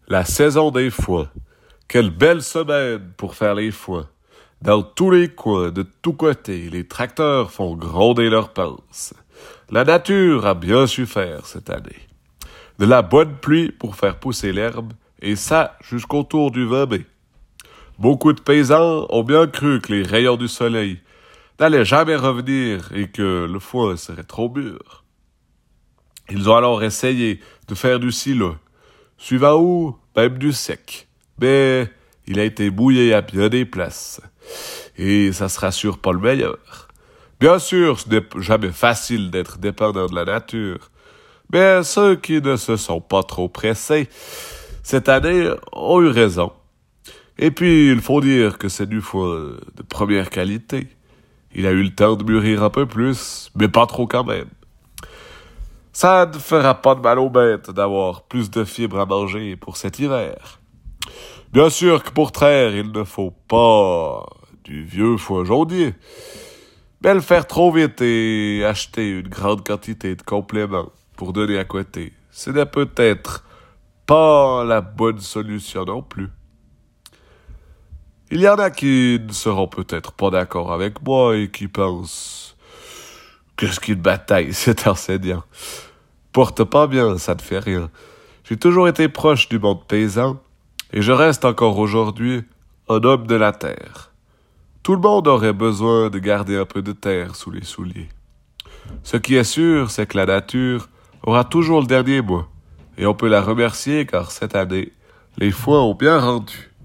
La saison des foins. Quelle belle semaine pour faire les foins. Dans tous les coins, de tous côtés, les tracteurs font gronder leurs pinces. La nature a bien su faire cette année. De la bonne pluie pour faire pousser l'herbe, et ça jusqu'au tour du 20 mai. Beaucoup de paysans ont bien cru que les rayons du soleil n'allaient jamais revenir et que le foin serait trop mûr. Ils ont alors essayé de faire du silo, suivant où, même du sec. Mais il a été mouillé à bien des places. Et ça se rassure pas le meilleur. Bien sûr, ce n'est jamais facile d'être dépendant de la nature. Mais ceux qui ne se sont pas trop pressés, cette année, ont eu raison. Et puis, il faut dire que c'est du foin de première qualité. Il a eu le temps de mûrir un peu plus, mais pas trop quand même. Ça ne fera pas de mal aux bêtes d'avoir plus de fibres à manger pour cet hiver. Bien sûr que pour traire, il ne faut pas du vieux foin jaunier, mais le faire trop vite et acheter une grande quantité de compléments pour donner à côté, ce n'est peut-être pas la bonne solution non plus. Il y en a qui ne seront peut-être pas d'accord avec moi et qui pensent qu'est-ce qu'une bataille, cet enseignant. Porte pas bien, ça ne fait rien. J'ai toujours été proche du monde paysan et je reste encore aujourd'hui un homme de la terre. Tout le monde aurait besoin de garder un peu de terre sous les souliers. Ce qui est sûr, c'est que la nature aura toujours le dernier mot et on peut la remercier car cette année, les foins ont bien rendu.